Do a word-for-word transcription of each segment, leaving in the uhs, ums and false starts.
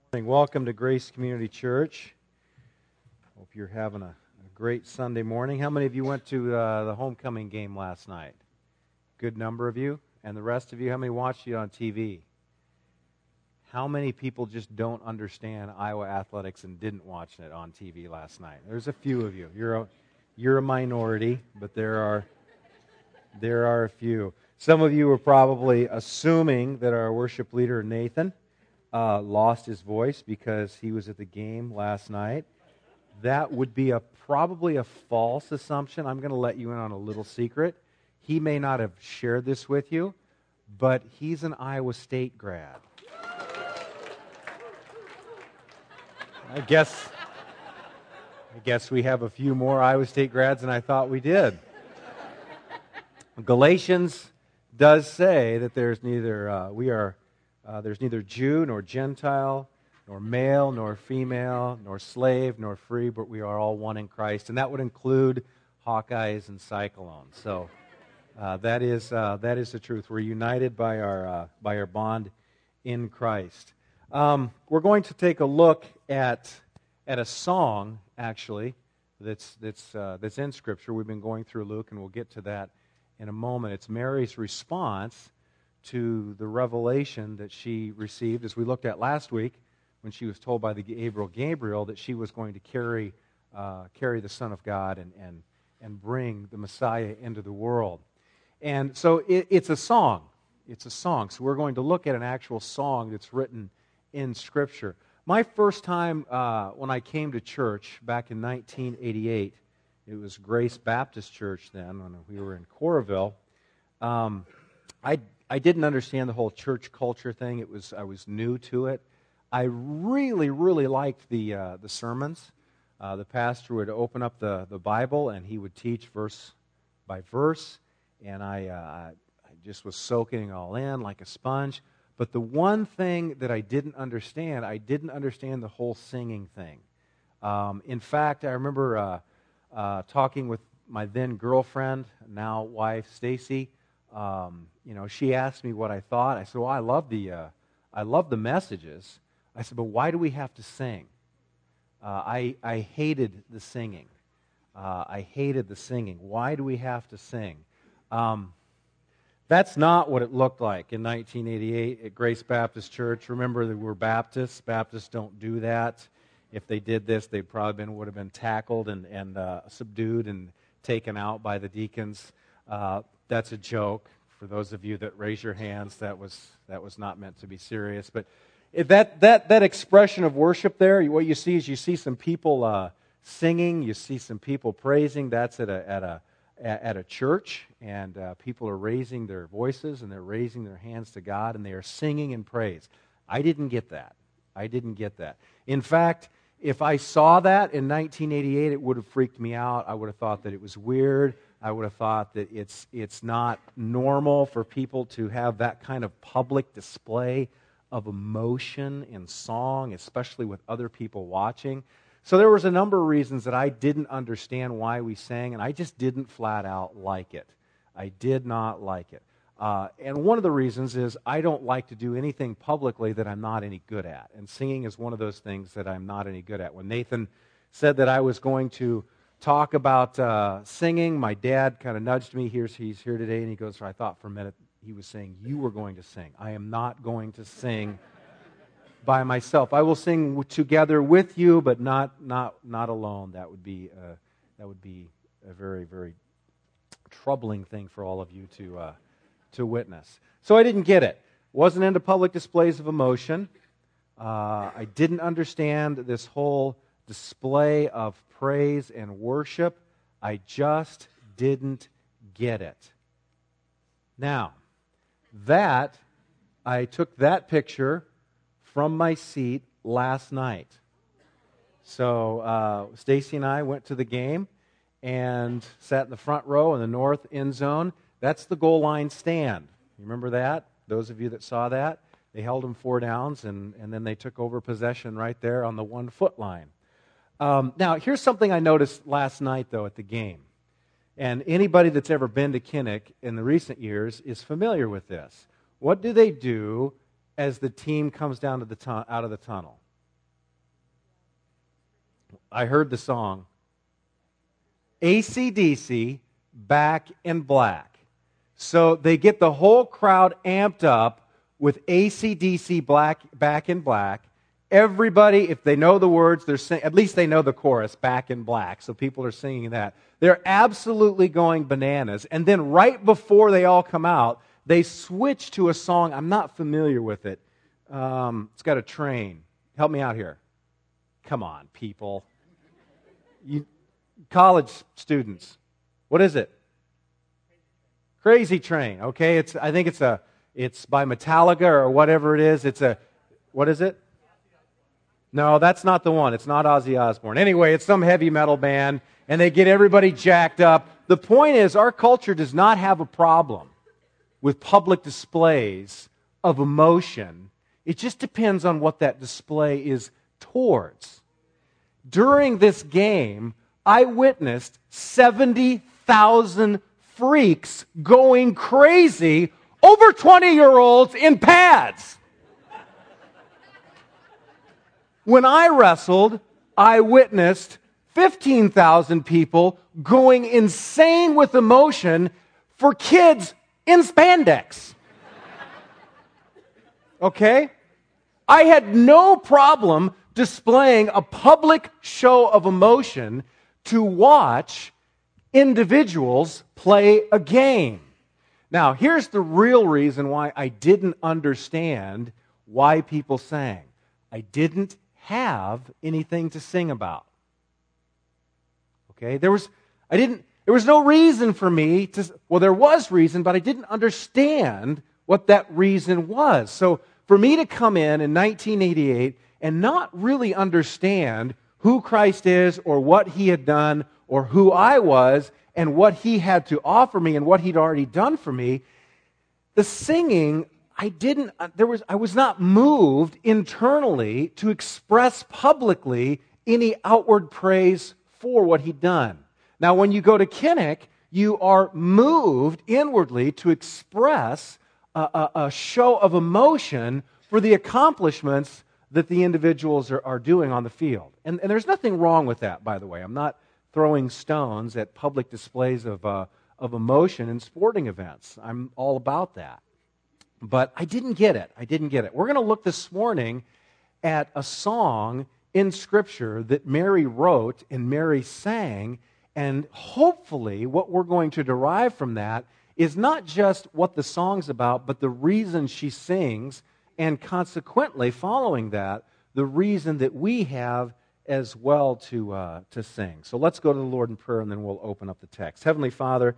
Welcome to Grace Community Church. Hope you're having a, a great Sunday morning. How many of you went to uh, the homecoming game last night? Good number of you. And the rest of you, how many watched it on T V? How many people just don't understand Iowa athletics and didn't watch it on T V last night? There's a few of you. You're a, you're a minority, but there are there are a few. Some of you were probably assuming that our worship leader, Nathan, Uh, lost his voice because he was at the game last night. That would be a probably a false assumption. I'm going to let you in on a little secret. He may not have shared this with you, but he's an Iowa State grad. I guess I guess we have a few more Iowa State grads than I thought we did. Galatians does say that there's neither uh, we are Uh, there's neither Jew nor Gentile, nor male nor female, nor slave nor free, but we are all one in Christ. And that would include Hawkeyes and Cyclones. So uh, that is uh, that is the truth. We're united by our uh, by our bond in Christ. Um, we're going to take a look at at a song actually that's that's uh, that's in Scripture. We've been going through Luke, and we'll get to that in a moment. It's Mary's response to the revelation that she received, as we looked at last week, when she was told by the Gabriel Gabriel that she was going to carry uh, carry the Son of God and, and, and bring the Messiah into the world. And so it, it's a song. It's a song. So we're going to look at an actual song that's written in Scripture. My first time uh, when I came to church back in nineteen eighty-eight, it was Grace Baptist Church then, when we were in Coralville. Um, I I didn't understand the whole church culture thing. It was I was new to it. I really, really liked the uh, the sermons. Uh, the pastor would open up the, the Bible and he would teach verse by verse, and I uh, I just was soaking it all in like a sponge. But the one thing that I didn't understand, I didn't understand the whole singing thing. Um, in fact, I remember uh, uh, talking with my then girlfriend, now wife, Stacy. Um, you know, she asked me what I thought. I said, "Well, I love the, uh, I love the messages." I said, "But why do we have to sing?" Uh, I I hated the singing. Uh, I hated the singing. Why do we have to sing? Um, that's not what it looked like in nineteen eighty-eight at Grace Baptist Church. Remember that we're Baptists. Baptists don't do that. If they did this, they probably been, would have been tackled and and uh, subdued and taken out by the deacons. Uh, That's a joke. For those of you that raise your hands, that was that was not meant to be serious. But if that that that expression of worship there, what you see is you see some people uh, singing, you see some people praising. That's at a at a at a church, and uh, people are raising their voices and they're raising their hands to God, and they are singing in praise. I didn't get that. I didn't get that. In fact, if I saw that in nineteen eighty-eight, it would have freaked me out. I would have thought that it was weird. I would have thought that it's it's not normal for people to have that kind of public display of emotion in song, especially with other people watching. So there was a number of reasons that I didn't understand why we sang, and I just didn't flat out like it. I did not like it. Uh, and one of the reasons is I don't like to do anything publicly that I'm not any good at. And singing is one of those things that I'm not any good at. When Nathan said that I was going to talk about uh, singing, my dad kind of nudged me. Here's he's here today, and he goes, I thought for a minute he was saying you were going to sing. I am not going to sing by myself. I will sing w- together with you, but not not not alone. That would be uh, that would be a very very troubling thing for all of you to uh, to witness. So I didn't get it. Wasn't into public displays of emotion. Uh, I didn't understand this whole display of praise and worship. I just didn't get it. Now, that, I took that picture from my seat last night. So, uh, Stacy and I went to the game and sat in the front row in the north end zone. That's the goal line stand. You remember that? Those of you that saw that? They held them four downs, and, and then they took over possession right there on the one-foot line. Um, now, here's something I noticed last night, though, at the game. And anybody that's ever been to Kinnick in the recent years is familiar with this. What do they do as the team comes down to the tu- out of the tunnel? I heard the song, A C D C, Back in Black. So they get the whole crowd amped up with A C D C, Black, Back in Black. Everybody, if they know the words, they're sing- at least they know the chorus, Back in Black. So people are singing that. They're absolutely going bananas. And then right before they all come out, they switch to a song. I'm not familiar with it. Um, it's got a train. Help me out here. Come on, people. You, college students. What is it? Crazy Train. Okay, it's. I think it's a. It's by Metallica or whatever it is. It's a. What is it? No, that's not the one. It's not Ozzy Osbourne. Anyway, it's some heavy metal band, and they get everybody jacked up. The point is, our culture does not have a problem with public displays of emotion. It just depends on what that display is towards. During this game, I witnessed seventy thousand freaks going crazy over twenty-year-olds in pads. When I wrestled, I witnessed fifteen thousand people going insane with emotion for kids in spandex. Okay? I had no problem displaying a public show of emotion to watch individuals play a game. Now, here's the real reason why I didn't understand why people sang. I didn't have anything to sing about. Okay? There was I didn't there was no reason for me to well there was reason, but I didn't understand what that reason was. So for me to come in in nineteen eighty-eight and not really understand who Christ is or what He had done or who I was and what He had to offer me and what He'd already done for me, the singing, I didn't, there was, I was not moved internally to express publicly any outward praise for what He'd done. Now, when you go to Kinnick, you are moved inwardly to express a, a, a show of emotion for the accomplishments that the individuals are, are doing on the field. And, and there's nothing wrong with that, by the way. I'm not throwing stones at public displays of, uh, of emotion in sporting events. I'm all about that. But I didn't get it. I didn't get it. We're going to look this morning at a song in Scripture that Mary wrote and Mary sang, and hopefully what we're going to derive from that is not just what the song's about, but the reason she sings, and consequently, following that, the reason that we have as well to, uh, to sing. So let's go to the Lord in prayer, and then we'll open up the text. Heavenly Father,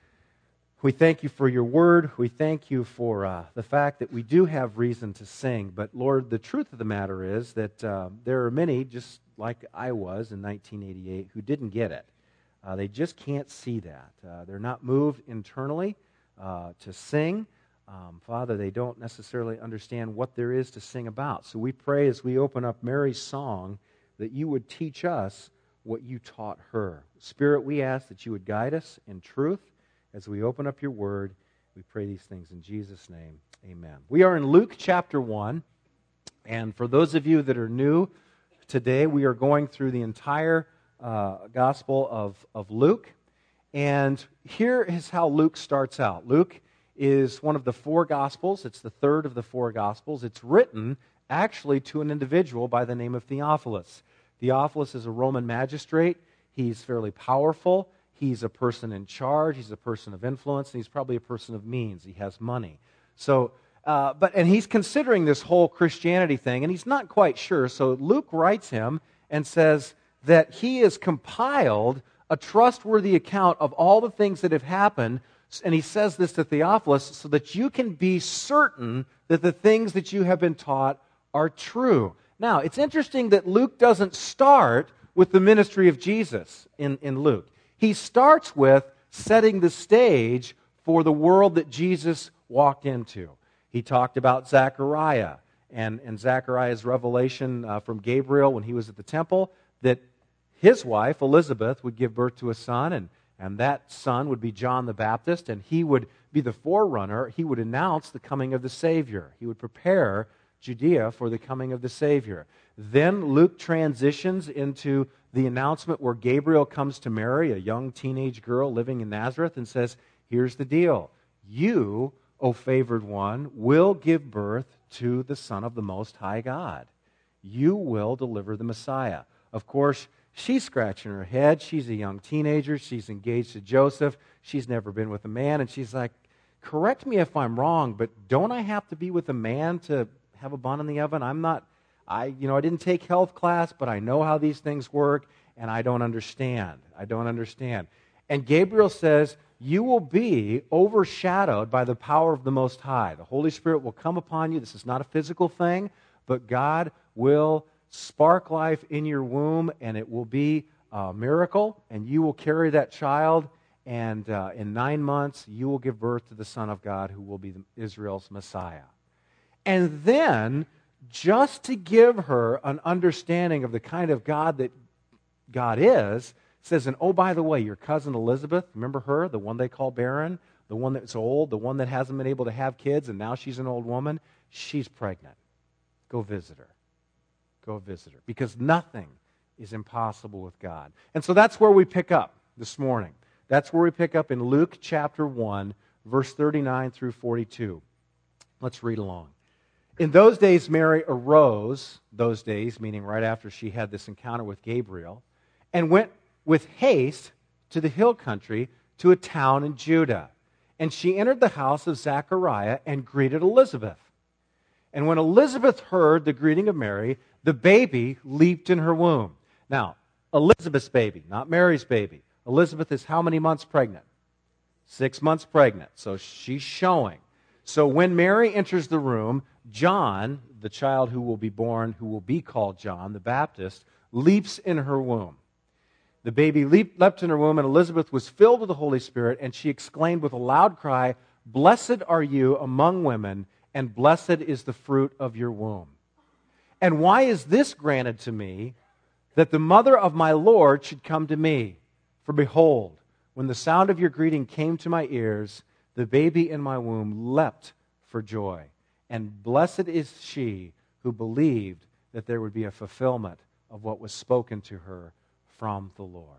we thank You for Your word. We thank You for uh, the fact that we do have reason to sing. But Lord, the truth of the matter is that uh, there are many, just like I was in nineteen eighty-eight, who didn't get it. Uh, they just can't see that. Uh, they're not moved internally uh, to sing. Um, Father, they don't necessarily understand what there is to sing about. So we pray as we open up Mary's song that You would teach us what You taught her. Spirit, we ask that You would guide us in truth as we open up Your word. We pray these things in Jesus' name. Amen. We are in Luke chapter one. And for those of you that are new today, we are going through the entire uh, Gospel of, of Luke. And here is how Luke starts out. Luke is one of the four Gospels. It's the third of the four Gospels. It's written actually to an individual by the name of Theophilus. Theophilus is a Roman magistrate. He's fairly powerful. He's a person in charge. He's a person of influence. And he's probably a person of means. He has money. So, uh, but and he's considering this whole Christianity thing, and he's not quite sure. So Luke writes him and says that he has compiled a trustworthy account of all the things that have happened. And he says this to Theophilus so that you can be certain that the things that you have been taught are true. Now, it's interesting that Luke doesn't start with the ministry of Jesus in, in Luke. He starts with setting the stage for the world that Jesus walked into. He talked about Zechariah and, and Zechariah's revelation uh, from Gabriel when he was at the temple that his wife, Elizabeth, would give birth to a son, and And that son would be John the Baptist, and he would be the forerunner. He would announce the coming of the Savior. He would prepare Judea for the coming of the Savior. Then Luke transitions into the announcement where Gabriel comes to Mary, a young teenage girl living in Nazareth, and says, here's the deal. You, O favored one, will give birth to the Son of the Most High God. You will deliver the Messiah. Of course, she's scratching her head. She's a young teenager. She's engaged to Joseph. She's never been with a man. And she's like, correct me if I'm wrong, but don't I have to be with a man to have a bun in the oven? I'm not, I, you know, I didn't take health class, but I know how these things work, and I don't understand. I don't understand. And Gabriel says, you will be overshadowed by the power of the Most High. The Holy Spirit will come upon you. This is not a physical thing, but God will spark life in your womb, and it will be a miracle, and you will carry that child, and uh, in nine months, you will give birth to the Son of God, who will be the, Israel's Messiah. And then, just to give her an understanding of the kind of God that God is, says, and oh, by the way, your cousin Elizabeth, remember her, the one they call barren, the one that's old, the one that hasn't been able to have kids, and now she's an old woman, she's pregnant. Go visit her. Go visit her. Because nothing is impossible with God. And so that's where we pick up this morning. That's where we pick up in Luke chapter one, verse thirty-nine through forty-two. Let's read along. In those days, Mary arose, those days, meaning right after she had this encounter with Gabriel, and went with haste to the hill country to a town in Judah. And she entered the house of Zechariah and greeted Elizabeth. And when Elizabeth heard the greeting of Mary, the baby leaped in her womb. Now, Elizabeth's baby, not Mary's baby. Elizabeth is how many months pregnant? Six months pregnant. So she's showing. So when Mary enters the room, John, the child who will be born, who will be called John the Baptist, leaps in her womb. The baby leaped, leapt in her womb, and Elizabeth was filled with the Holy Spirit, and she exclaimed with a loud cry, "Blessed are you among women, and blessed is the fruit of your womb. And why is this granted to me, that the mother of my Lord should come to me? For behold, when the sound of your greeting came to my ears, the baby in my womb leapt for joy. And blessed is she who believed that there would be a fulfillment of what was spoken to her from the Lord."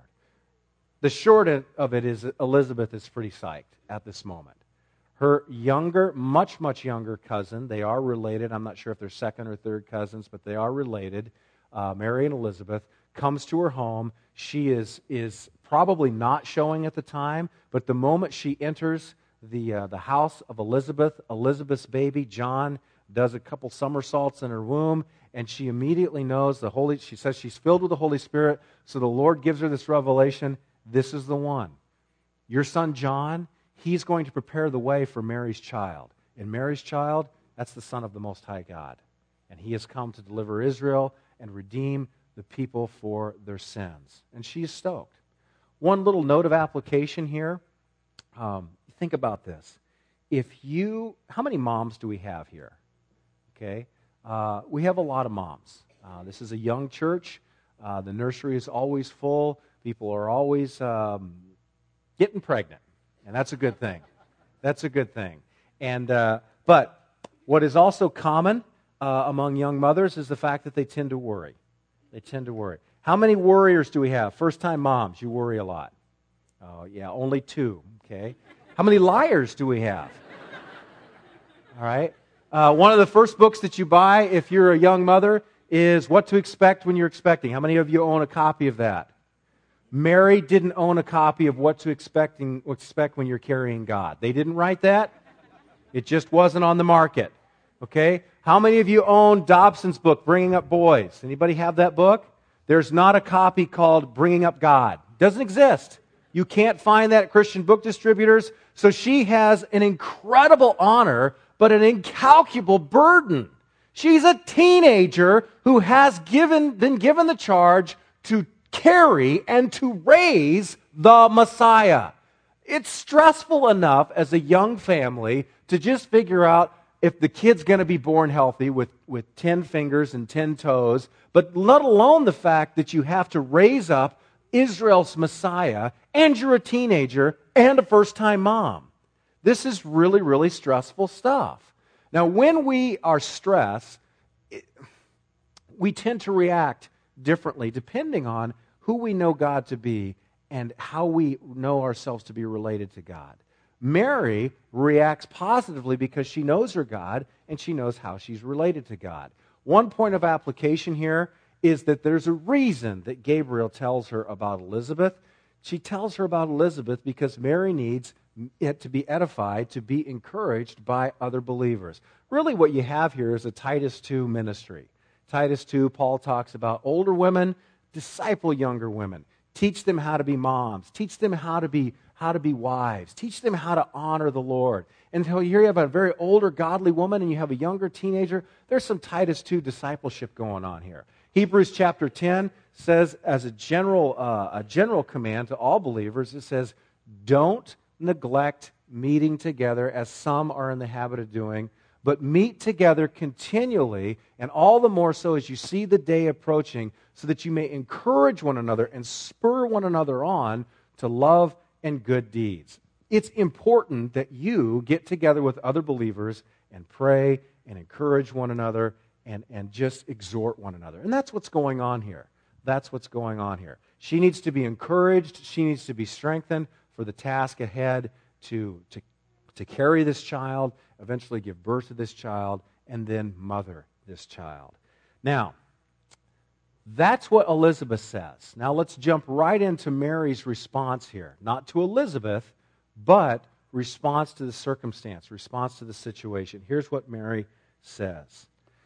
The short of it is that Elizabeth is pretty psyched at this moment. Her younger, much, much younger cousin, they are related. I'm not sure if they're second or third cousins, but they are related. Uh, Mary and Elizabeth comes to her home. She is, is probably not showing at the time, but the moment she enters the, uh, the house of Elizabeth, Elizabeth's baby, John, does a couple somersaults in her womb, and she immediately knows the Holy, she says she's filled with the Holy Spirit, so the Lord gives her this revelation. This is the one. Your son John, he's going to prepare the way for Mary's child. And Mary's child, that's the Son of the Most High God. And he has come to deliver Israel and redeem the people for their sins. And she is stoked. One little note of application here. Um, think about this. If you, how many moms do we have here? Okay. Uh, we have a lot of moms. Uh, this is a young church. Uh, the nursery is always full. People are always um, getting pregnant. And that's a good thing. That's a good thing. And uh, but what is also common uh, among young mothers is the fact that they tend to worry. They tend to worry. How many worriers do we have? First-time moms, you worry a lot. Oh, yeah, only two. Okay. How many liars do we have? All right. Uh, one of the first books that you buy if you're a young mother is What to Expect When You're Expecting. How many of you own a copy of that? Mary didn't own a copy of What to Expect, and, expect When You're Carrying God. They didn't write that. It just wasn't on the market. Okay? How many of you own Dobson's book, Bringing Up Boys? Anybody have that book? There's not a copy called Bringing Up God. It doesn't exist. You can't find that at Christian book distributors. So she has an incredible honor, but an incalculable burden. She's a teenager who has given, been given the charge to carry and to raise the Messiah. It's stressful enough as a young family to just figure out if the kid's going to be born healthy with, with ten fingers and ten toes, but let alone the fact that you have to raise up Israel's Messiah, and you're a teenager and a first-time mom. This is really, really stressful stuff. Now, when we are stressed, it, we tend to react differently depending on who we know God to be and how we know ourselves to be related to God. Mary reacts positively because she knows her God and she knows how she's related to God. One point of application here is that there's a reason that Gabriel tells her about Elizabeth. She tells her about Elizabeth because Mary needs it to be edified, to be encouraged by other believers. Really what you have here is a Titus two ministry. Titus two, Paul talks about older women, disciple younger women. Teach them how to be moms. Teach them how to be, how to be wives. Teach them how to honor the Lord. And here you have a very older godly woman and you have a younger teenager. There's some Titus two discipleship going on here. Hebrews chapter ten says, as a general, uh, a general command to all believers, it says, don't neglect meeting together as some are in the habit of doing, but meet together continually, and all the more so as you see the day approaching, so that you may encourage one another and spur one another on to love and good deeds. It's important that you get together with other believers and pray and encourage one another and, and just exhort one another. And that's what's going on here. That's what's going on here. She needs to be encouraged. She needs to be strengthened for the task ahead to, to, to carry this child, eventually give birth to this child, and then mother this child. Now, that's what Elizabeth says. Now let's jump right into Mary's response here. Not to Elizabeth, but response to the circumstance, response to the situation. Here's what Mary says.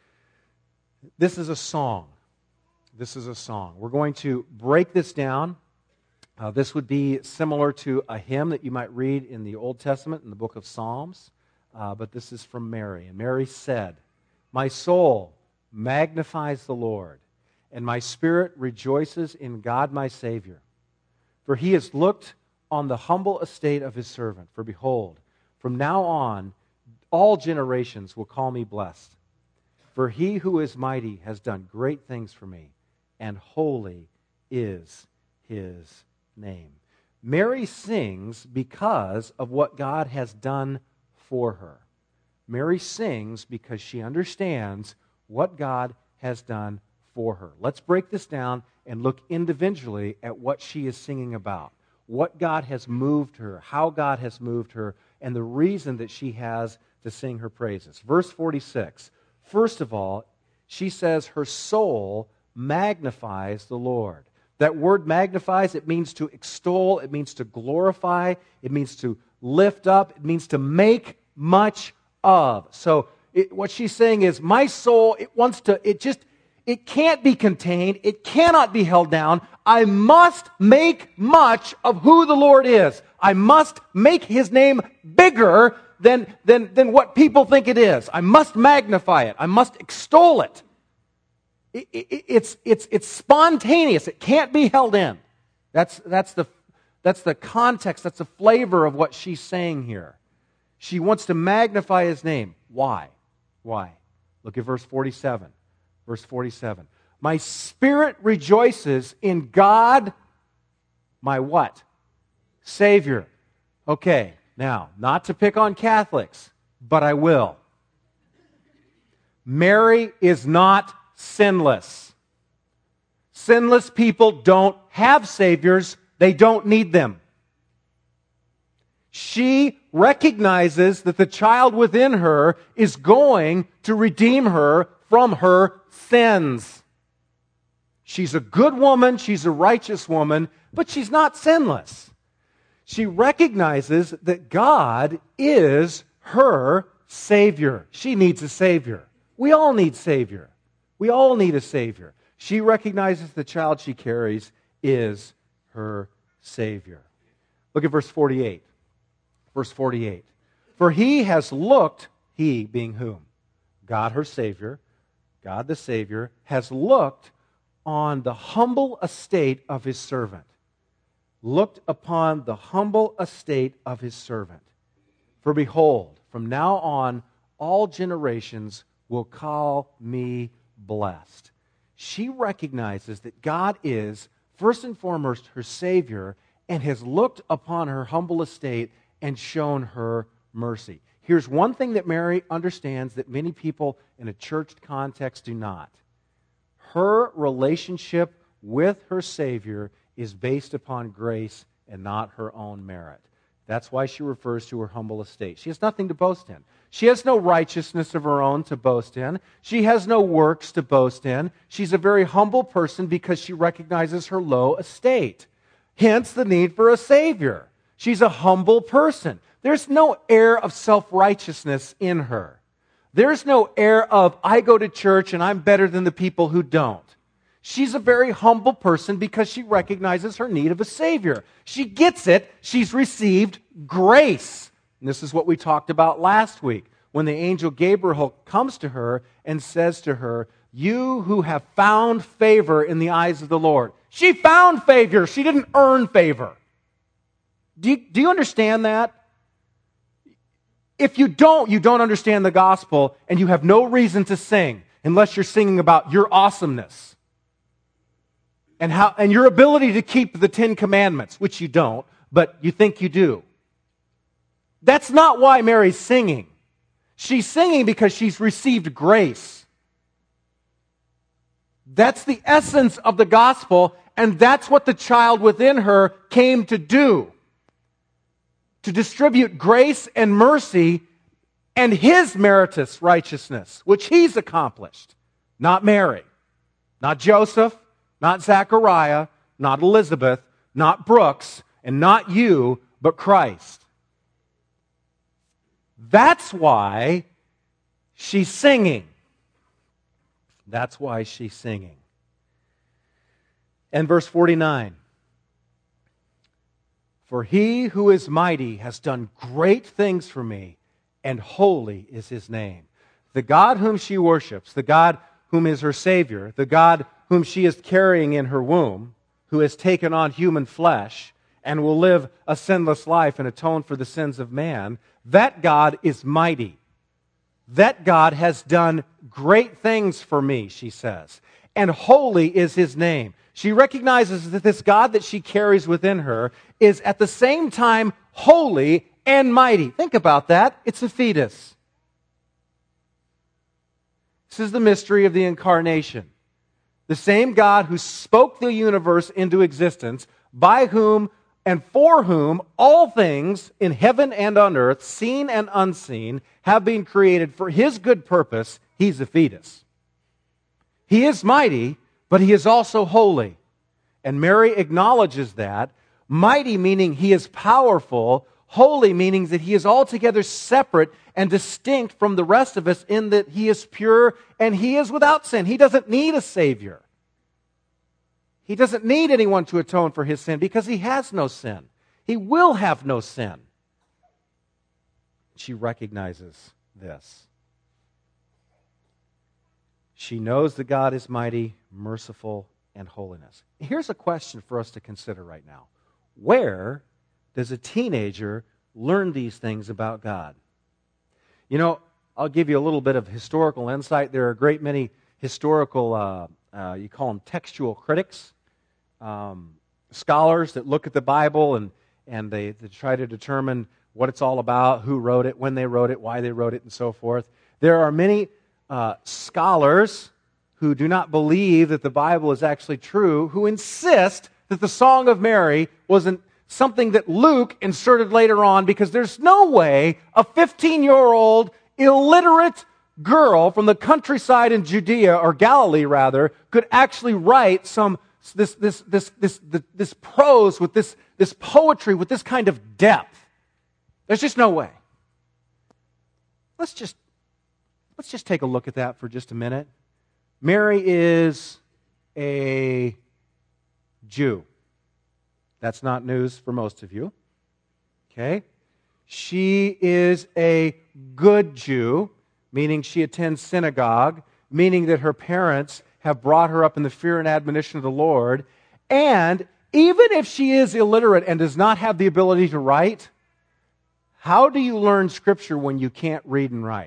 This is a song. This is a song. We're going to break this down. Uh, this would be similar to a hymn that you might read in the Old Testament, in the book of Psalms. Uh, but this is from Mary. And Mary said, "My soul magnifies the Lord, and my spirit rejoices in God my Savior. For he has looked on the humble estate of his servant. For behold, from now on all generations will call me blessed. For he who is mighty has done great things for me, and holy is his name." Mary sings because of what God has done for her. Mary sings because she understands what God has done for her. Let's break this down and look individually at what she is singing about, what God has moved her, how God has moved her, and the reason that she has to sing her praises. Verse forty-six, first of all, she says her soul magnifies the Lord. That word magnifies, it means to extol, it means to glorify, it means to lift up, it means to make much of. So it, what she's saying is, my soul, it wants to, it just, it can't be contained, it cannot be held down. I must make much of who the Lord is. I must make his name bigger than, than, than what people think it is. I must magnify it. I must extol it. It, it, it's, it's, it's spontaneous. It can't be held in. That's, that's, the, that's the context, that's the flavor of what she's saying here. She wants to magnify his name. Why? Why? Look at verse forty-seven. Verse forty-seven. My spirit rejoices in God, my what? Savior. Okay, now, not to pick on Catholics, but I will. Mary is not sinless. Sinless people don't have saviors. They don't need them. She recognizes that the child within her is going to redeem her from her sins. She's a good woman, she's a righteous woman, but she's not sinless. She recognizes that God is her Savior. She needs a Savior. We all need Savior. We all need a Savior. She recognizes the child she carries is her Savior. Look at verse forty-eight. Verse forty-eight. For he has looked, he being whom? God her Savior, God the Savior, has looked on the humble estate of his servant. Looked upon the humble estate of his servant. For behold, from now on, all generations will call me blessed. She recognizes that God is, first and foremost, her Savior, and has looked upon her humble estate and shown her mercy. Here's one thing that Mary understands that many people in a church context do not. Her relationship with her Savior is based upon grace and not her own merit. That's why she refers to her humble estate. She has nothing to boast in. She has no righteousness of her own to boast in. She has no works to boast in. She's a very humble person because she recognizes her low estate. Hence the need for a Savior. She's a humble person. There's no air of self-righteousness in her. There's no air of, I go to church and I'm better than the people who don't. She's a very humble person because she recognizes her need of a Savior. She gets it. She's received grace. And this is what we talked about last week when the angel Gabriel comes to her and says to her, you who have found favor in the eyes of the Lord. She found favor. She didn't earn favor. Do you, do you understand that? If you don't, you don't understand the gospel and you have no reason to sing unless you're singing about your awesomeness. And how and your ability to keep the Ten Commandments, which you don't, but you think you do. That's not why Mary's singing. She's singing because she's received grace. That's the essence of the gospel, and that's what the child within her came to do. To distribute grace and mercy and His meritorious righteousness, which He's accomplished. Not Mary, not Joseph, not Zechariah, not Elizabeth, not Brooks, and not you, but Christ. That's why she's singing. That's why she's singing. And verse forty-nine. For He who is mighty has done great things for me, and holy is His name. The God whom she worships, the God whom is her Savior, the God whom she is carrying in her womb, who has taken on human flesh and will live a sinless life and atone for the sins of man, that God is mighty. That God has done great things for me, she says. And holy is His name. She recognizes that this God that she carries within her is at the same time holy and mighty. Think about that. It's a fetus. This is the mystery of the incarnation. The same God who spoke the universe into existence, by whom and for whom all things in heaven and on earth, seen and unseen, have been created for His good purpose, He's a fetus. He is mighty, but He is also holy. And Mary acknowledges that. Mighty meaning He is powerful. Holy meaning that He is altogether separate and distinct from the rest of us in that He is pure and He is without sin. He doesn't need a Savior. He doesn't need anyone to atone for His sin because He has no sin. He will have no sin. She recognizes this. She knows that God is mighty, merciful, and holiness. Here's a question for us to consider right now. Where does a teenager learn these things about God? You know, I'll give you a little bit of historical insight. There are a great many historical, uh, uh, you call them textual critics, um, scholars that look at the Bible and, and they, they try to determine what it's all about, who wrote it, when they wrote it, why they wrote it, and so forth. There are many uh, scholars who do not believe that the Bible is actually true, who insist that the Song of Mary wasn't something that Luke inserted later on, because there's no way a fifteen-year-old illiterate girl from the countryside in Judea, or Galilee rather, could actually write some this this this this this, this prose with this this poetry with this kind of depth. There's just no way. Let's just let's just take a look at that for just a minute. Mary is a Jew. That's not news for most of you. Okay? She is a good Jew, meaning she attends synagogue, meaning that her parents have brought her up in the fear and admonition of the Lord. And even if she is illiterate and does not have the ability to write, how do you learn Scripture when you can't read and write?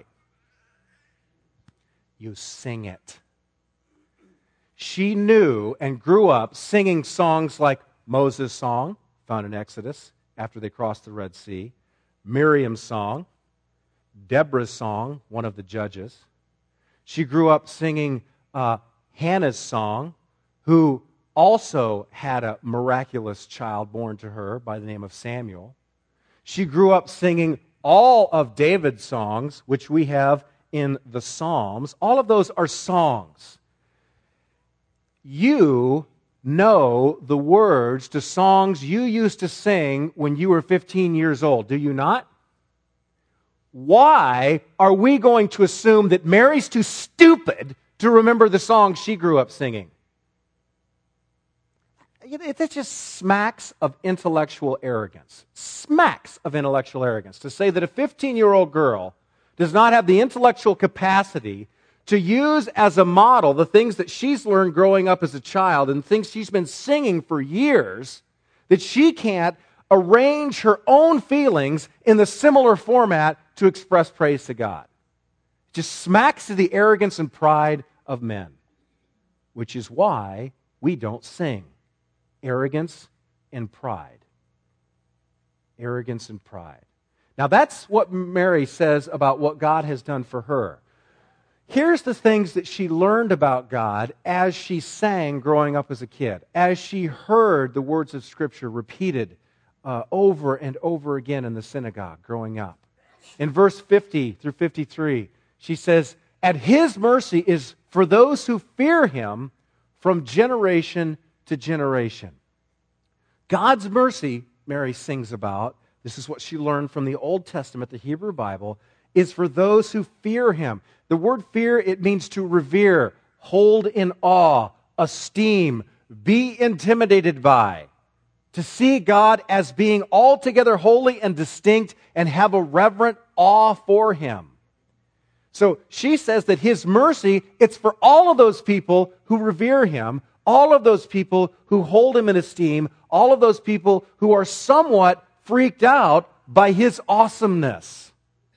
You sing it. She knew and grew up singing songs like Moses' song, found in Exodus, after they crossed the Red Sea, Miriam's song, Deborah's song, one of the judges. She grew up singing uh, Hannah's song, who also had a miraculous child born to her by the name of Samuel. She grew up singing all of David's songs, which we have in the Psalms. All of those are songs. You know the words to songs you used to sing when you were fifteen years old, do you not? Why are we going to assume that Mary's too stupid to remember the songs she grew up singing? It just smacks of intellectual arrogance. Smacks of intellectual arrogance to say that a fifteen-year-old girl does not have the intellectual capacity to use as a model the things that she's learned growing up as a child and things she's been singing for years, that she can't arrange her own feelings in the similar format to express praise to God. It just smacks of the arrogance and pride of men, which is why we don't sing. Arrogance and pride. Arrogance and pride. Now that's what Mary says about what God has done for her. Here's the things that she learned about God as she sang growing up as a kid, as she heard the words of Scripture repeated uh, over and over again in the synagogue growing up. In verse fifty through fifty-three, she says, "At His mercy is for those who fear Him from generation to generation." God's mercy, Mary sings about, this is what she learned from the Old Testament, the Hebrew Bible, is for those who fear Him. The word fear, it means to revere, hold in awe, esteem, be intimidated by. To see God as being altogether holy and distinct and have a reverent awe for Him. So she says that His mercy, it's for all of those people who revere Him, all of those people who hold Him in esteem, all of those people who are somewhat freaked out by His awesomeness.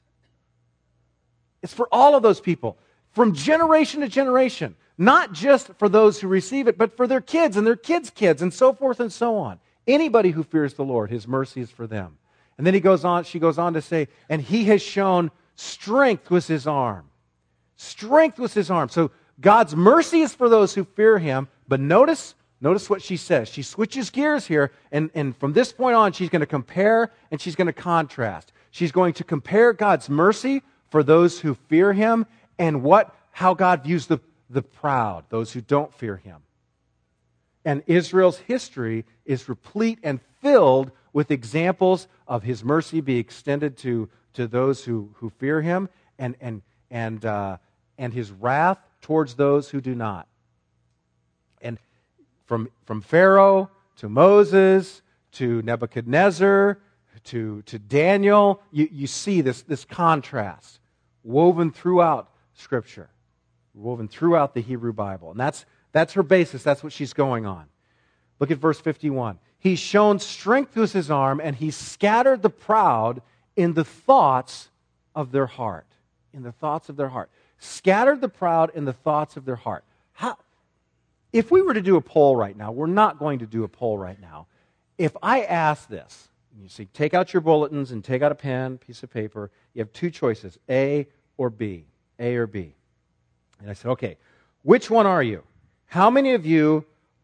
It's for all of those people, from generation to generation, not just for those who receive it, but for their kids and their kids' kids and so forth and so on. Anybody who fears the Lord, His mercy is for them. And then he goes on, she goes on to say, and He has shown strength with His arm. Strength with His arm. So God's mercy is for those who fear Him, but notice, notice what she says. She switches gears here, and, and from this point on, she's going to compare and she's going to contrast. She's going to compare God's mercy for those who fear Him and what, how God views the, the proud, those who don't fear Him. And Israel's history is replete and filled with examples of His mercy be extended to, to those who, who fear Him and, and, and, uh, and His wrath towards those who do not. And from, from Pharaoh to Moses to Nebuchadnezzar to, to Daniel, you, you see this, this contrast woven throughout Scripture, woven throughout the Hebrew Bible. And that's, that's her basis. That's what she's going on. Look at verse fifty-one. He's shown strength with His arm, and He scattered the proud in the thoughts of their heart. In the thoughts of their heart. Scattered the proud in the thoughts of their heart. How, if we were to do a poll right now, we're not going to do a poll right now. If I ask this, you see, take out your bulletins and take out a pen, piece of paper. You have two choices, A or B. A or B. And I said, okay, which one are you? How many of you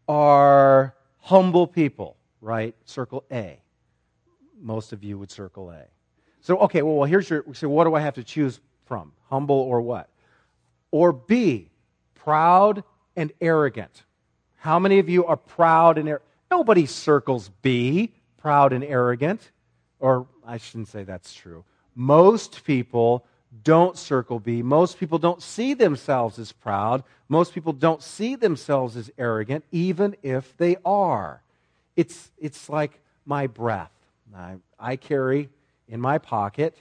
are humble people, right? Circle A. Most of you would circle A. So, okay, well, here's your, so what do I have to choose from? Humble or what? Or B, proud and arrogant. How many of you are proud and arrogant? Nobody circles B, proud and arrogant. Or I shouldn't say that's true. Most people don't circle B. Most people don't see themselves as proud. Most people don't see themselves as arrogant, even if they are. It's, it's like my breath. I, I carry in my pocket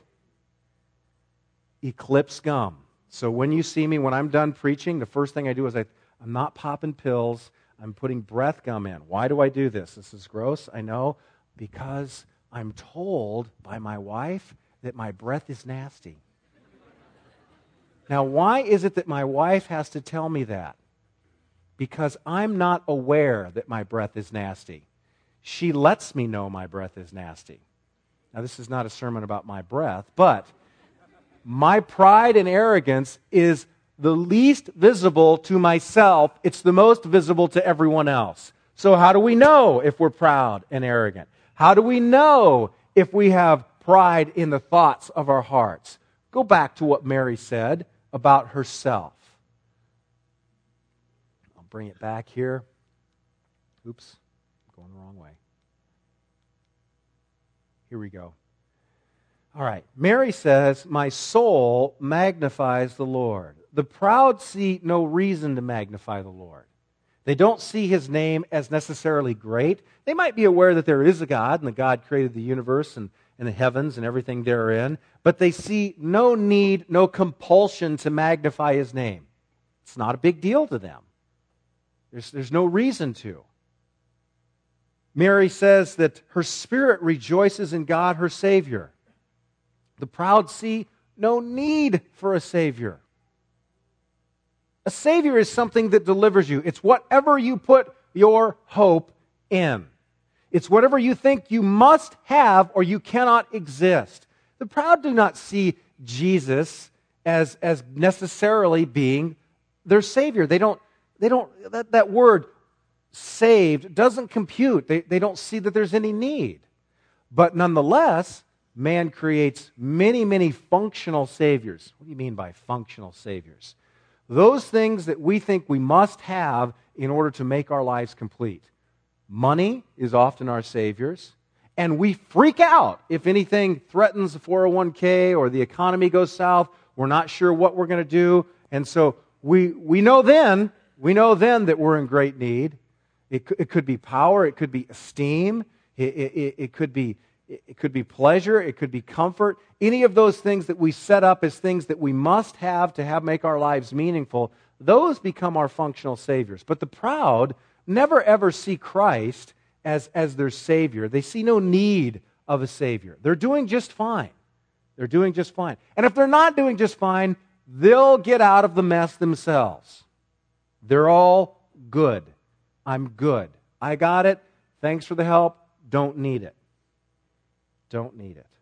Eclipse gum. So when you see me, when I'm done preaching, the first thing I do is I, I'm not popping pills. I'm putting breath gum in. Why do I do this? This is gross, I know, because I'm told by my wife that my breath is nasty. Now, why is it that my wife has to tell me that? Because I'm not aware that my breath is nasty. She lets me know my breath is nasty. Now, this is not a sermon about my breath, but my pride and arrogance is the least visible to myself. It's the most visible to everyone else. So how do we know if we're proud and arrogant? How do we know if we have pride in the thoughts of our hearts? Go back to what Mary said about herself. I'll bring it back here. Oops, I'm going the wrong way. Here we go. All right. Mary says, "My soul magnifies the Lord." The proud see no reason to magnify the Lord. They don't see His name as necessarily great. They might be aware that there is a God, and that God created the universe and, and the heavens and everything therein, but they see no need, no compulsion to magnify His name. It's not a big deal to them. There's, there's no reason to. Mary says that her spirit rejoices in God, her Savior. The proud see no need for a Savior. A Savior is something that delivers you. It's whatever you put your hope in. It's whatever you think you must have or you cannot exist. The proud do not see Jesus as, as necessarily being their Savior. They don't, they don't, that, that word saved doesn't compute. They, they don't see that there's any need. But nonetheless, man creates many, many functional saviors. What do you mean by functional saviors? Those things that we think we must have in order to make our lives complete. Money is often our saviors, and we freak out if anything threatens the four oh one k or the economy goes south. We're not sure what we're going to do, and so we we know then, we know then that we're in great need. It, it could be power, it could be esteem, it, it, it could be It could be pleasure, it could be comfort. Any of those things that we set up as things that we must have to have make our lives meaningful, those become our functional saviors. But the proud never ever see Christ as, as their Savior. They see no need of a Savior. They're doing just fine. They're doing just fine. And if they're not doing just fine, they'll get out of the mess themselves. They're all good. I'm good. I got it. Thanks for the help. Don't need it. Don't need it.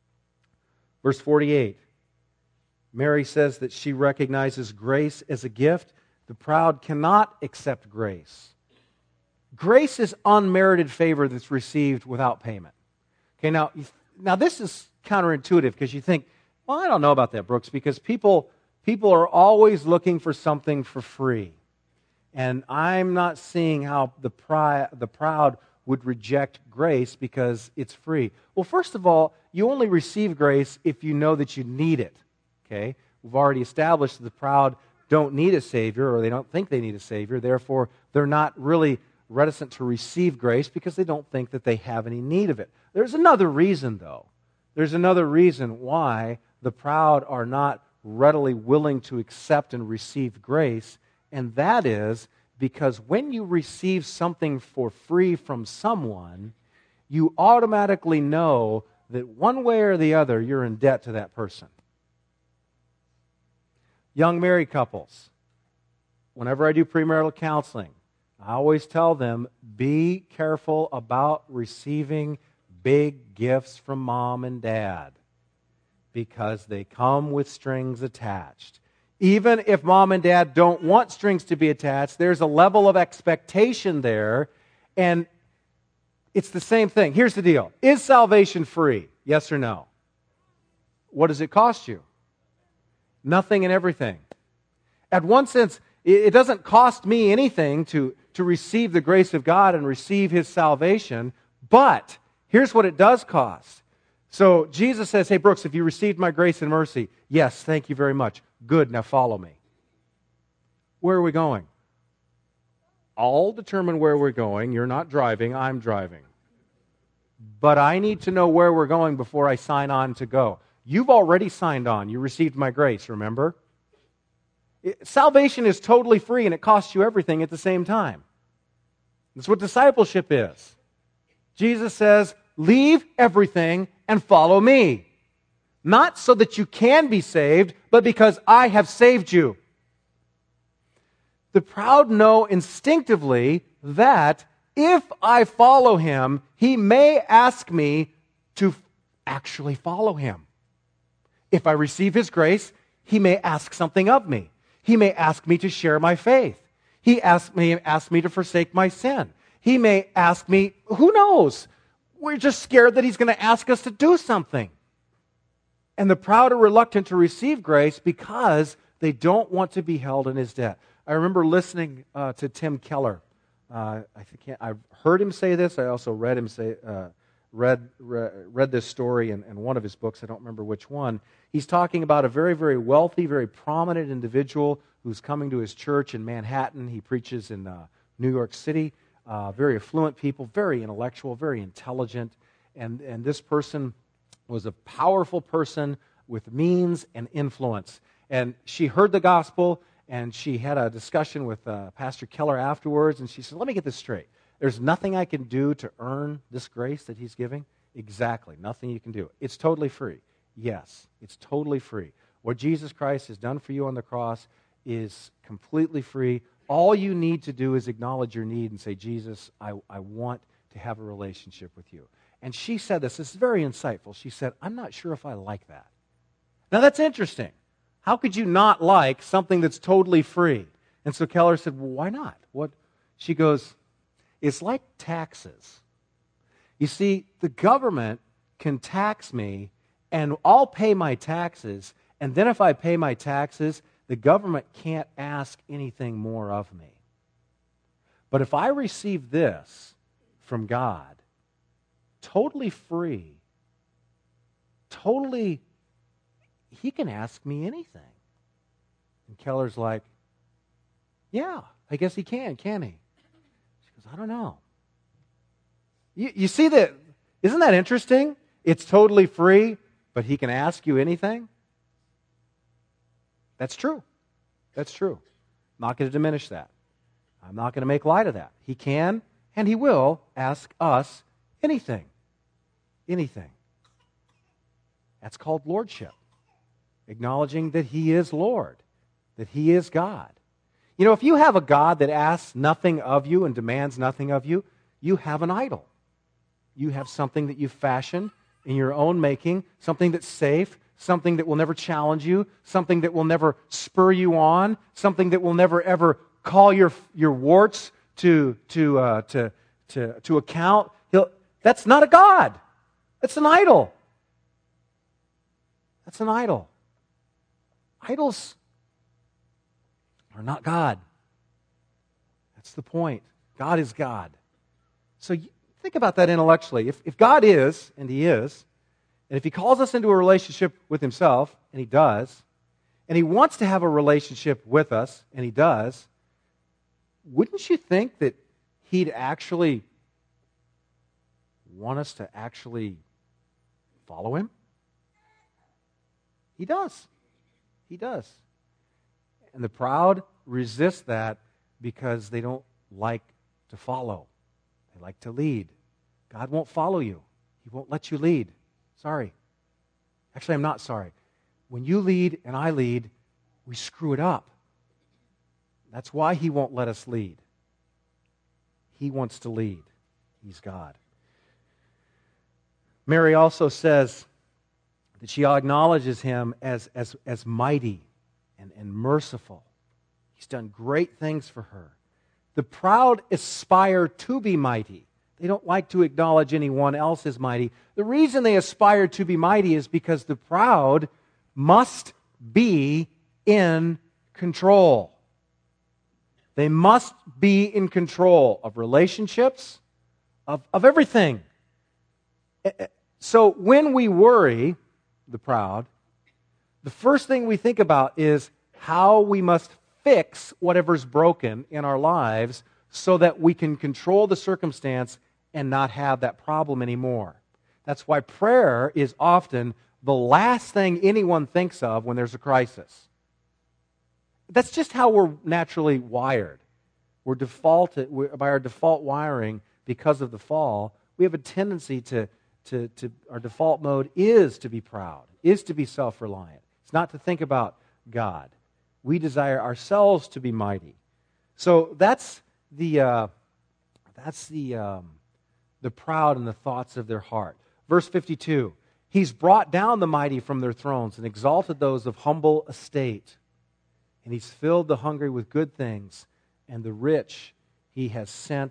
Verse forty-eight. Mary says that she recognizes grace as a gift. The proud cannot accept grace. Grace is unmerited favor that's received without payment. Okay, now, now this is counterintuitive because you think, well, I don't know about that, Brooks, because people, people are always looking for something for free. And I'm not seeing how the, pri- the proud would reject grace because it's free. Well, first of all, you only receive grace if you know that you need it. Okay? We've already established that the proud don't need a Savior, or they don't think they need a Savior. Therefore, they're not really reticent to receive grace because they don't think that they have any need of it. There's another reason, though. There's another reason why the proud are not readily willing to accept and receive grace, and that is because when you receive something for free from someone, you automatically know that one way or the other you're in debt to that person. Young married couples, whenever I do premarital counseling, I always tell them, be careful about receiving big gifts from mom and dad because they come with strings attached. Even if mom and dad don't want strings to be attached, there's a level of expectation there, and it's the same thing. Here's the deal. Is salvation free? Yes or no? What does it cost you? Nothing and everything. At one sense, it doesn't cost me anything to, to receive the grace of God and receive His salvation, but here's what it does cost. So Jesus says, hey, Brooks, if you received my grace and mercy, yes, thank you very much. Good, now follow me. Where are we going? I'll determine where we're going. You're not driving, I'm driving. But I need to know where we're going before I sign on to go. You've already signed on. You received my grace, remember? It, salvation is totally free and it costs you everything at the same time. That's what discipleship is. Jesus says, leave everything and follow me. Not so that you can be saved, but because I have saved you. The proud know instinctively that if I follow Him, He may ask me to actually follow Him. If I receive His grace, He may ask something of me. He may ask me to share my faith. He asked me, asked me to forsake my sin. He may ask me, who knows? We're just scared that he's going to ask us to do something. And the proud are reluctant to receive grace because they don't want to be held in his debt. I remember listening uh, to Tim Keller. Uh, I think I've heard him say this. I also read him say, uh, read, read read this story in, in one of his books. I don't remember which one. He's talking about a very, very wealthy, very prominent individual who's coming to his church in Manhattan. He preaches in uh, New York City. Uh, very affluent people, very intellectual, very intelligent. And, and this person was a powerful person with means and influence. And she heard the gospel, and she had a discussion with uh, Pastor Keller afterwards, and she said, let me get this straight. There's nothing I can do to earn this grace that he's giving? Exactly, nothing you can do. It's totally free. Yes, it's totally free. What Jesus Christ has done for you on the cross is completely free. All you need to do is acknowledge your need and say, Jesus, I, I want to have a relationship with you. And she said this. This is very insightful. She said, I'm not sure if I like that. Now, that's interesting. How could you not like something that's totally free? And so Keller said, well, why not? What? She goes, it's like taxes. You see, the government can tax me, and I'll pay my taxes, and then if I pay my taxes, the government can't ask anything more of me. But if I receive this from God, totally free, totally, he can ask me anything. And Keller's like, yeah, I guess he can, can he? She goes, I don't know. You, you see that, isn't that interesting? It's totally free, but he can ask you anything? That's true. That's true. I'm not going to diminish that. I'm not going to make light of that. He can and he will ask us anything. Anything. That's called lordship. Acknowledging that he is Lord, that he is God. You know, if you have a God that asks nothing of you and demands nothing of you, you have an idol. You have something that you fashion in your own making, something that's safe, something that will never challenge you, something that will never spur you on, something that will never ever call your your warts to to uh, to to to account. He'll, that's not a God. That's an idol. That's an idol. Idols are not God. That's the point. God is God. So you think about that intellectually. If if God is, and he is, and if he calls us into a relationship with himself, and he does, and he wants to have a relationship with us, and he does, wouldn't you think that he'd actually want us to actually follow him? He does. He does. And the proud resist that because they don't like to follow. They like to lead. God won't follow you. He won't let you lead. Sorry. Actually, I'm not sorry. When you lead and I lead, we screw it up. That's why he won't let us lead. He wants to lead. He's God. Mary also says that she acknowledges him as, as, as mighty and, and merciful. He's done great things for her. The proud aspire to be mighty. They don't like to acknowledge anyone else as mighty. The reason they aspire to be mighty is because the proud must be in control. They must be in control of relationships, of, of everything. So when we worry, the proud, the first thing we think about is how we must fix whatever's broken in our lives so that we can control the circumstance and not have that problem anymore. That's why prayer is often the last thing anyone thinks of when there's a crisis. That's just how we're naturally wired. We're defaulted, we're, by our default wiring, because of the fall, we have a tendency to, to, to, our default mode is to be proud, is to be self-reliant. It's not to think about God. We desire ourselves to be mighty. So that's the, uh, that's the, um, the proud in the thoughts of their heart. Verse fifty-two, he's brought down the mighty from their thrones and exalted those of humble estate. And he's filled the hungry with good things, and the rich he has sent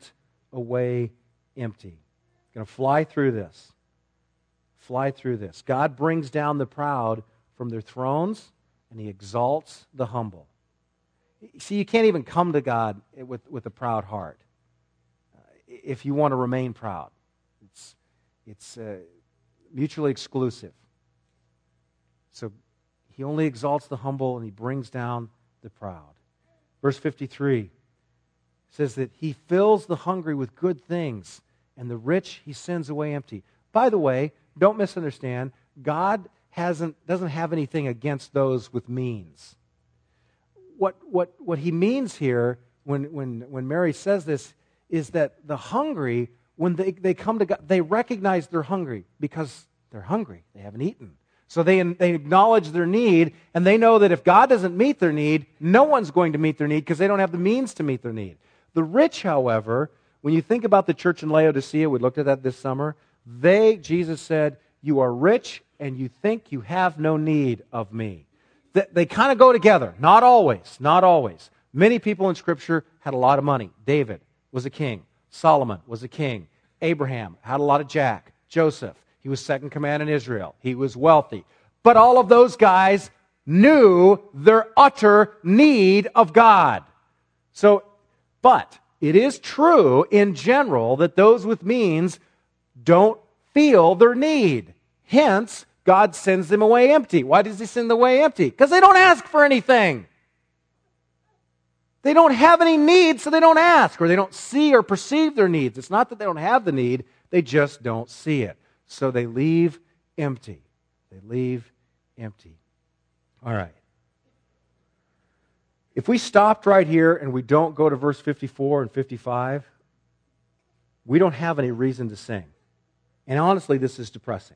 away empty. Going to fly through this. Fly through this. God brings down the proud from their thrones, and he exalts the humble. See, you can't even come to God with, with a proud heart uh, if you want to remain proud. It's, it's uh, mutually exclusive. So he only exalts the humble, and he brings down the proud. Verse fifty-three says that he fills the hungry with good things, and the rich he sends away empty. By the way, don't misunderstand, God hasn't doesn't have anything against those with means. What what what he means here when when when Mary says this is that the hungry, when they, they come to God, they recognize they're hungry because they're hungry. They haven't eaten. So they, they acknowledge their need, and they know that if God doesn't meet their need, no one's going to meet their need because they don't have the means to meet their need. The rich, however, when you think about the church in Laodicea, we looked at that this summer, they, Jesus said, you are rich and you think you have no need of me. They, they kind of go together. Not always. Not always. Many people in Scripture had a lot of money. David was a king. Solomon was a king. Abraham had a lot of jack. Joseph, he was second command in Israel. He was wealthy. But all of those guys knew their utter need of God. So, but it is true in general that those with means don't feel their need. Hence, God sends them away empty. Why does he send them away empty? Because they don't ask for anything. They don't have any needs, so they don't ask, or they don't see or perceive their needs. It's not that they don't have the need, they just don't see it. So they leave empty. They leave empty. All right. If we stopped right here and we don't go to verse fifty-four and fifty-five, we don't have any reason to sing. And honestly, this is depressing.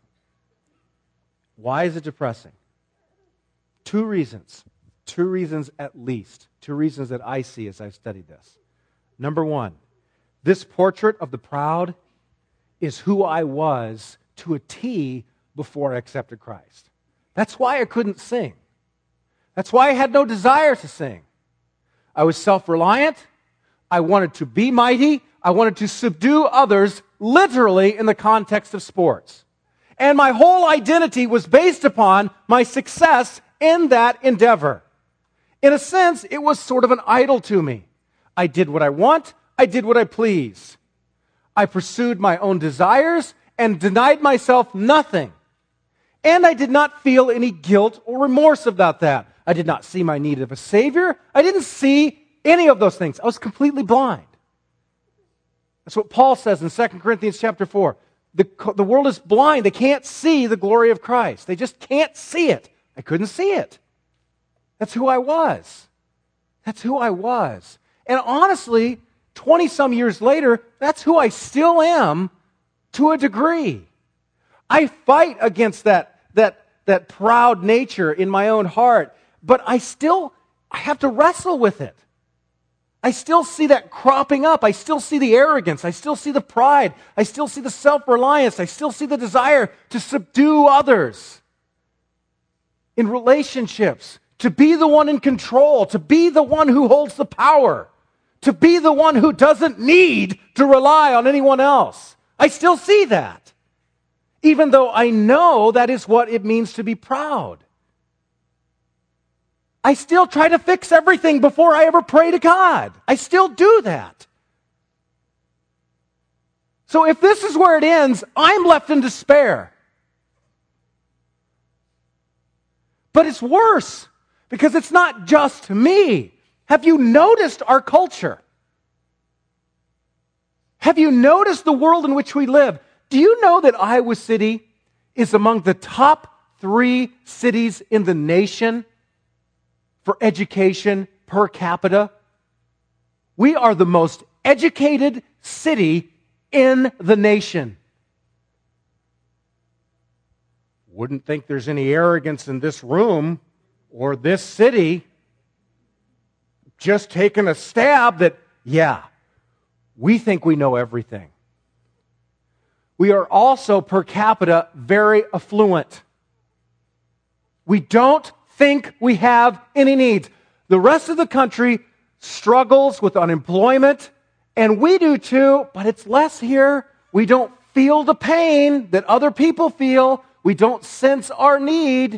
Why is it depressing? Two reasons. Two reasons at least. Two reasons that I see as I've studied this. Number one, this portrait of the proud is who I was to a T before I accepted Christ. That's why I couldn't sing. That's why I had no desire to sing. I was self-reliant. I wanted to be mighty. I wanted to subdue others, literally in the context of sports. And my whole identity was based upon my success in that endeavor. In a sense, it was sort of an idol to me. I did what I want. I did what I pleased. I pursued my own desires and denied myself nothing. And I did not feel any guilt or remorse about that. I did not see my need of a Savior. I didn't see any of those things. I was completely blind. That's what Paul says in Second Corinthians chapter four. The, the world is blind. They can't see the glory of Christ. They just can't see it. I couldn't see it. That's who I was. That's who I was. And honestly, twenty-some years later, that's who I still am to a degree. I fight against that, that, that proud nature in my own heart, but I still I have to wrestle with it. I still see that cropping up. I still see the arrogance. I still see the pride. I still see the self-reliance. I still see the desire to subdue others in relationships, to be the one in control, to be the one who holds the power, to be the one who doesn't need to rely on anyone else. I still see that, even though I know that is what it means to be proud. I still try to fix everything before I ever pray to God. I still do that. So if this is where it ends, I'm left in despair. But it's worse, because it's not just me. Have you noticed our culture? Have you noticed the world in which we live? Do you know that Iowa City is among the top three cities in the nation for education per capita? We are the most educated city in the nation. Wouldn't think there's any arrogance in this room or this city. Just taking a stab that, yeah, we think we know everything. We are also per capita very affluent. We don't think we have any needs. The rest of the country struggles with unemployment And we do too, but it's less here. We don't feel the pain that other people feel. We don't sense our need.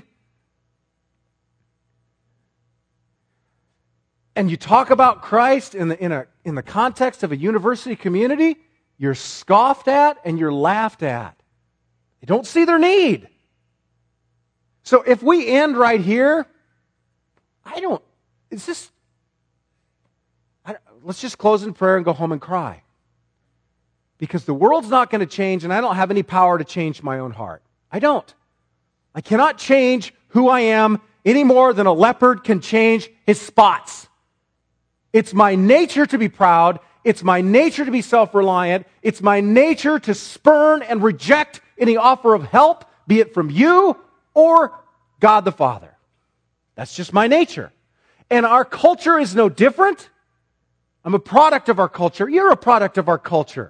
And you talk about Christ in the, in a, in the context of a university community, you're scoffed at and you're laughed at. They don't see their need. So if we end right here, I don't, it's just, I, let's just close in prayer and go home and cry. Because the world's not going to change, and I don't have any power to change my own heart. I don't. I cannot change who I am any more than a leopard can change his spots. It's my nature to be proud. It's my nature to be self-reliant. It's my nature to spurn and reject any offer of help, be it from you or God the Father. That's just my nature. And our culture is no different. I'm a product of our culture. You're a product of our culture.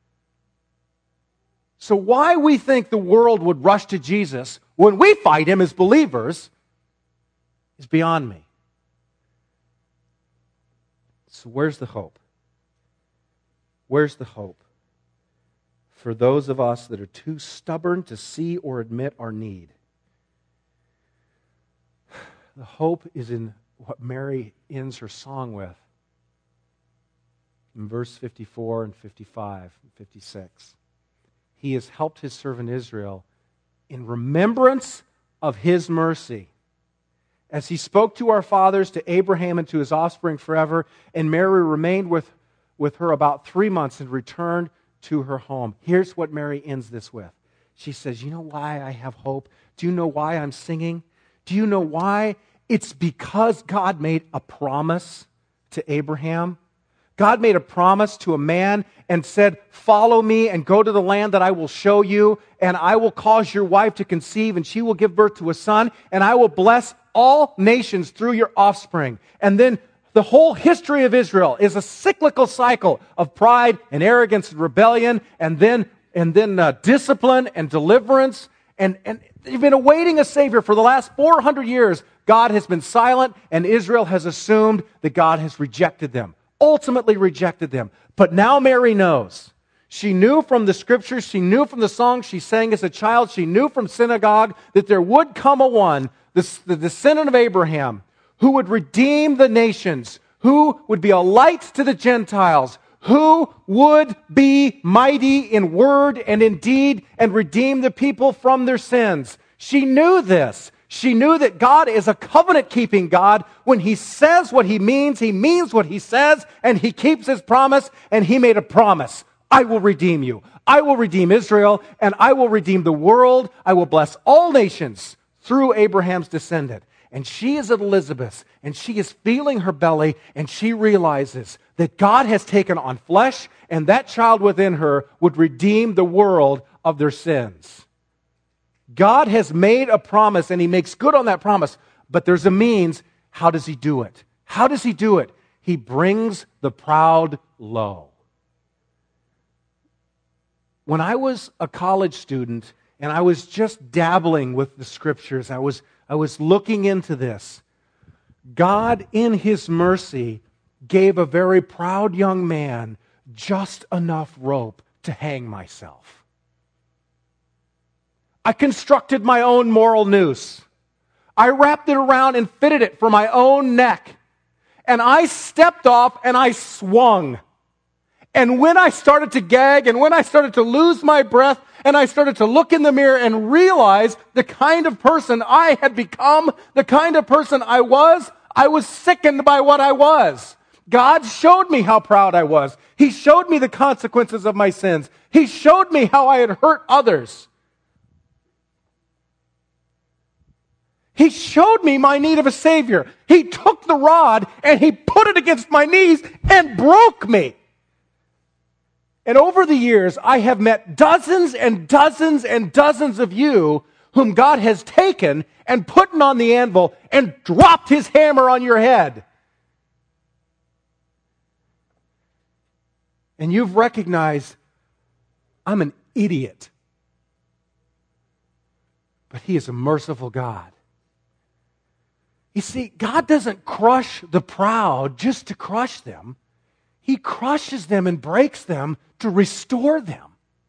So why we think the world would rush to Jesus when we fight him as believers is beyond me. So where's the hope? Where's the hope for those of us that are too stubborn to see or admit our need? The hope is in what Mary ends her song with. In verse fifty-four and fifty-five and fifty-six. He has helped his servant Israel in remembrance of his mercy, as he spoke to our fathers, to Abraham, and to his offspring forever. And Mary remained with, with her about three months and returned to her home. Here's what Mary ends this with. She says, you know why I have hope? Do you know why I'm singing? Do you know why? It's because God made a promise to Abraham. God made a promise to a man and said, follow me and go to the land that I will show you, and I will cause your wife to conceive, and she will give birth to a son, and I will bless all nations through your offspring. And then the whole history of Israel is a cyclical cycle of pride and arrogance and rebellion, and then and then uh, discipline and deliverance. And, and they've been awaiting a Savior for the last four hundred years. God has been silent, and Israel has assumed that God has rejected them. Ultimately rejected them. But now Mary knows. She knew from the scriptures, she knew from the songs she sang as a child, she knew from synagogue that there would come a one, the, the descendant of Abraham, who would redeem the nations, who would be a light to the Gentiles, who would be mighty in word and in deed and redeem the people from their sins. She knew this. She knew that God is a covenant-keeping God. When He says what He means, He means what He says, and He keeps His promise, and He made a promise. I will redeem you. I will redeem Israel, and I will redeem the world. I will bless all nations through Abraham's descendant. And she is at Elizabeth, and she is feeling her belly, and she realizes that God has taken on flesh, and that child within her would redeem the world of their sins. God has made a promise, and He makes good on that promise, but there's a means. How does He do it? How does He do it? He brings the proud low. When I was a college student, and I was just dabbling with the Scriptures, I was, I was looking into this. God, in His mercy, gave a very proud young man just enough rope to hang myself. I constructed my own moral noose. I wrapped it around and fitted it for my own neck. And I stepped off and I swung. And when I started to gag and when I started to lose my breath and I started to look in the mirror and realize the kind of person I had become, the kind of person I was, I was sickened by what I was. God showed me how proud I was. He showed me the consequences of my sins. He showed me how I had hurt others. He showed me my need of a Savior. He took the rod and He put it against my knees and broke me. And over the years, I have met dozens and dozens and dozens of you whom God has taken and put on the anvil and dropped His hammer on your head. And you've recognized, I'm an idiot. But He is a merciful God. You see, God doesn't crush the proud just to crush them. He crushes them and breaks them to restore them.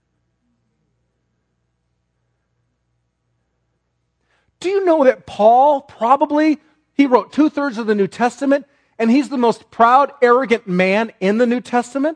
Do you know that Paul probably, he wrote two-thirds of the New Testament, and he's the most proud, arrogant man in the New Testament?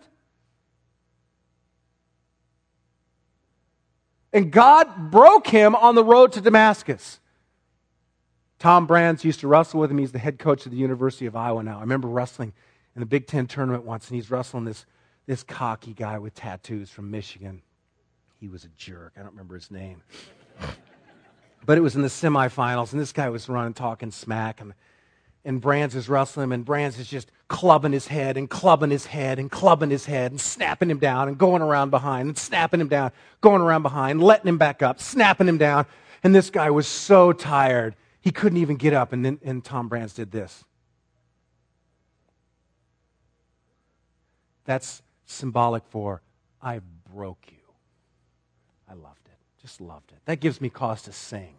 And God broke him on the road to Damascus. Tom Brands used to wrestle with him. He's the head coach of the University of Iowa now. I remember wrestling in the Big Ten tournament once, and he's wrestling this, this cocky guy with tattoos from Michigan. He was a jerk. I don't remember his name. But it was in the semifinals, and this guy was running, talking smack, and, and Brands is wrestling him, and Brands is just clubbing his head and clubbing his head and clubbing his head and snapping him down and going around behind and snapping him down, going around behind, letting him back up, snapping him down. And this guy was so tired, he couldn't even get up, and then and Tom Brands did this. That's symbolic for, I broke you. I loved it. Just loved it. That gives me cause to sing.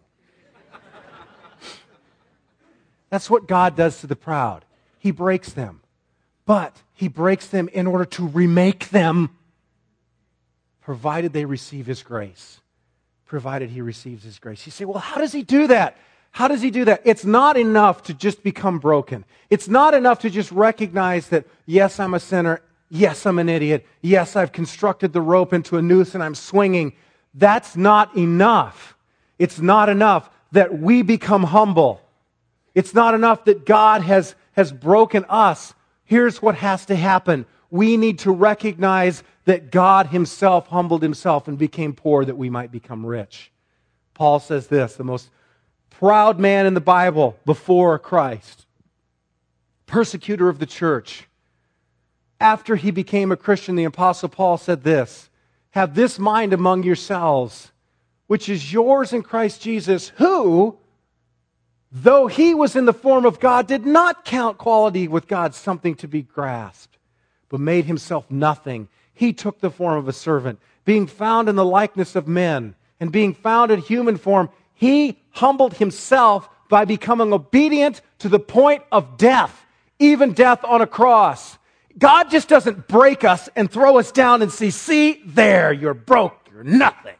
That's what God does to the proud. He breaks them. But He breaks them in order to remake them, provided they receive His grace. Provided He receives His grace. You say, well, how does He do that? How does He do that? It's not enough to just become broken. It's not enough to just recognize that, yes, I'm a sinner. Yes, I'm an idiot. Yes, I've constructed the rope into a noose and I'm swinging. That's not enough. It's not enough that we become humble. It's not enough that God has, has broken us. Here's what has to happen. We need to recognize that God Himself humbled Himself and became poor that we might become rich. Paul says this, the most proud man in the Bible before Christ, persecutor of the church. After he became a Christian, the Apostle Paul said this, have this mind among yourselves, which is yours in Christ Jesus, who, though He was in the form of God, did not count equality with God something to be grasped, but made Himself nothing. He took the form of a servant, being found in the likeness of men, and being found in human form, He humbled Himself by becoming obedient to the point of death, even death on a cross. God just doesn't break us and throw us down and say, see, there, you're broke, you're nothing.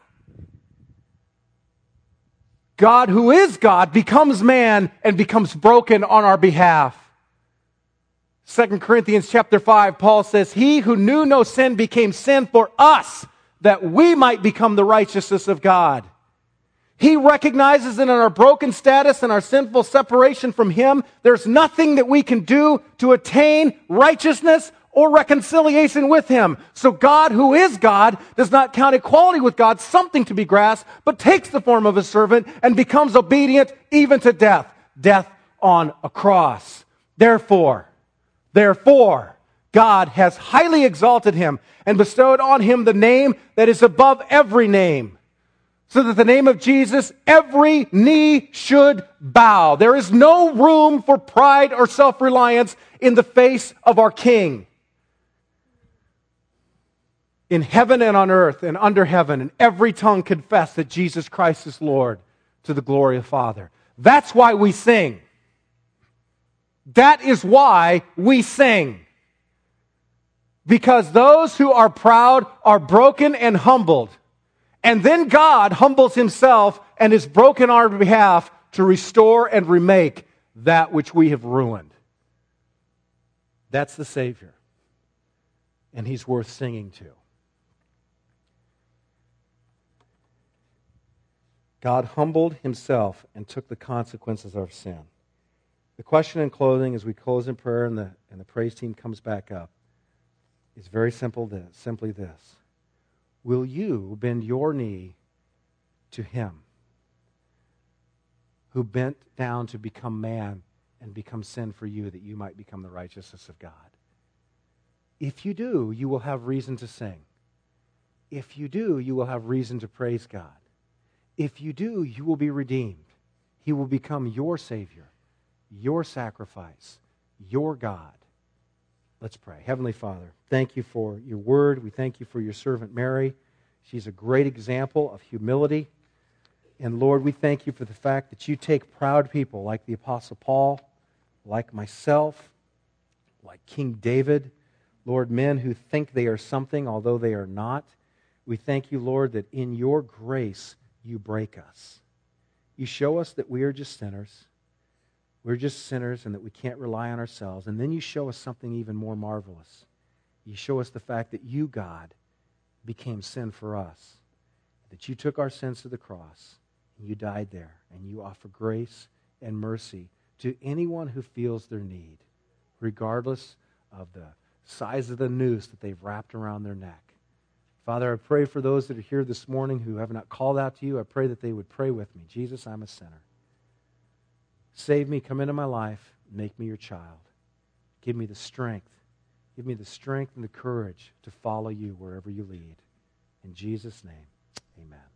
God, who is God, becomes man and becomes broken on our behalf. Second Corinthians chapter five, Paul says, He who knew no sin became sin for us, that we might become the righteousness of God. He recognizes that in our broken status and our sinful separation from Him, there's nothing that we can do to attain righteousness or reconciliation with Him. So God, who is God, does not count equality with God something to be grasped, but takes the form of a servant and becomes obedient even to death, death on a cross. Therefore, therefore, God has highly exalted Him and bestowed on Him the name that is above every name, so that the name of Jesus, every knee should bow. There is no room for pride or self-reliance in the face of our King. In heaven and on earth and under heaven, and every tongue confess that Jesus Christ is Lord, to the glory of the Father. That's why we sing. That is why we sing. Because those who are proud are broken and humbled. And then God humbles Himself and is broken on our behalf to restore and remake that which we have ruined. That's the Savior. And He's worth singing to. God humbled Himself and took the consequences of our sin. The question in closing, as we close in prayer and the, and the praise team comes back up, is very simple this, simply this. Will you bend your knee to Him, who bent down to become man and become sin for you, that you might become the righteousness of God? If you do, you will have reason to sing. If you do, you will have reason to praise God. If you do, you will be redeemed. He will become your Savior, your sacrifice, your God. Let's pray. Heavenly Father, thank You for Your word. We thank You for Your servant Mary. She's a great example of humility. And Lord, we thank You for the fact that You take proud people like the Apostle Paul, like myself, like King David, Lord, men who think they are something, although they are not. We thank you, Lord, that in your grace you break us. You show us that we are just sinners. We're just sinners and that we can't rely on ourselves. And then you show us something even more marvelous. You show us the fact that you, God, became sin for us. That you took our sins to the cross. And you died there. And you offer grace and mercy to anyone who feels their need, regardless of the size of the noose that they've wrapped around their neck. Father, I pray for those that are here this morning who have not called out to you. I pray that they would pray with me. Jesus, I'm a sinner. Save me, come into my life, make me your child. Give me the strength. Give me the strength and the courage to follow you wherever you lead. In Jesus' name, amen.